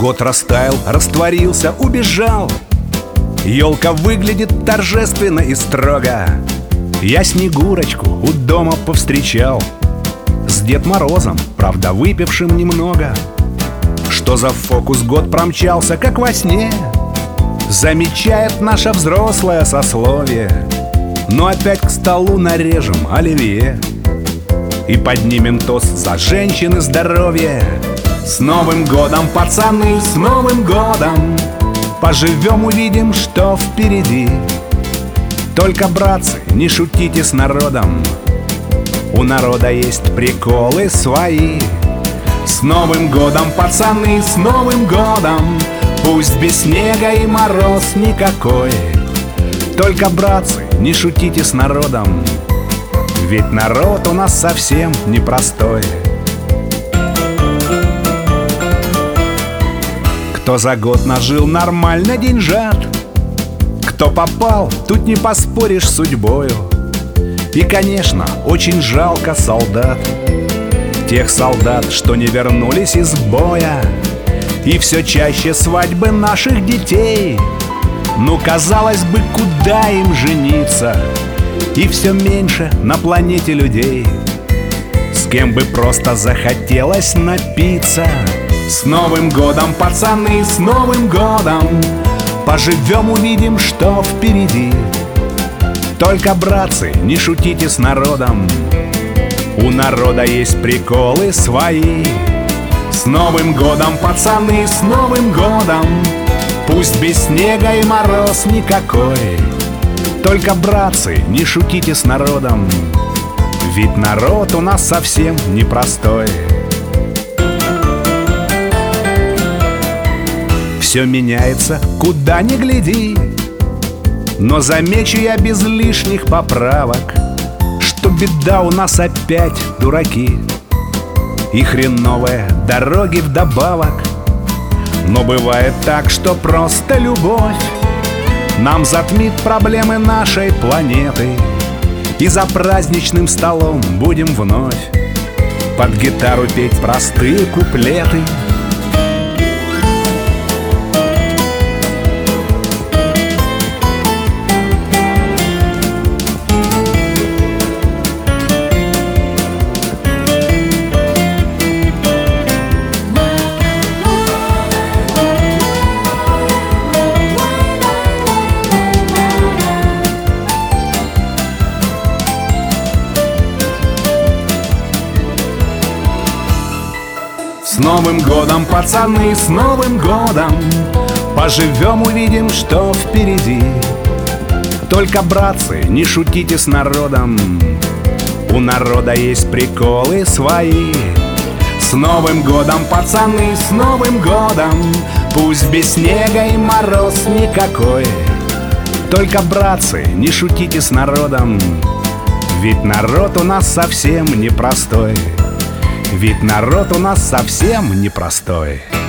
Год растаял, растворился, убежал. Елка выглядит торжественно и строго. Я Снегурочку у дома повстречал с Дед Морозом, правда выпившим немного. Что за фокус, год промчался, как во сне, замечает наше взрослое сословие. Но опять к столу нарежем оливье и поднимем тост за женщины здоровье. С Новым годом, пацаны, с Новым годом! Поживем, увидим, что впереди. Только, братцы, не шутите с народом, у народа есть приколы свои. С Новым годом, пацаны, с Новым годом! Пусть без снега и мороз никакой. Только, братцы, не шутите с народом, ведь народ у нас совсем непростой. Кто за год нажил нормально деньжат, кто попал, тут не поспоришь с судьбою. И, конечно, очень жалко солдат, тех солдат, что не вернулись из боя. И все чаще свадьбы наших детей. Ну, казалось бы, куда им жениться? И все меньше на планете людей, с кем бы просто захотелось напиться. С Новым годом, пацаны, с Новым годом! Поживем, увидим, что впереди. Только, братцы, не шутите с народом, у народа есть приколы свои. С Новым годом, пацаны, с Новым годом! Пусть без снега и мороз никакой. Только, братцы, не шутите с народом, ведь народ у нас совсем непростой. Все меняется, куда ни гляди, но замечу я без лишних поправок, что беда у нас опять дураки и хреновые дороги вдобавок. Но бывает так, что просто любовь нам затмит проблемы нашей планеты, и за праздничным столом будем вновь под гитару петь простые куплеты. С Новым годом, пацаны, с Новым годом! Поживем, увидим, что впереди. Только, братцы, не шутите с народом, у народа есть приколы свои. С Новым годом, пацаны, с Новым годом! Пусть без снега и мороз никакой. Только, братцы, не шутите с народом, ведь народ у нас совсем непростой. Ведь народ у нас совсем непростой.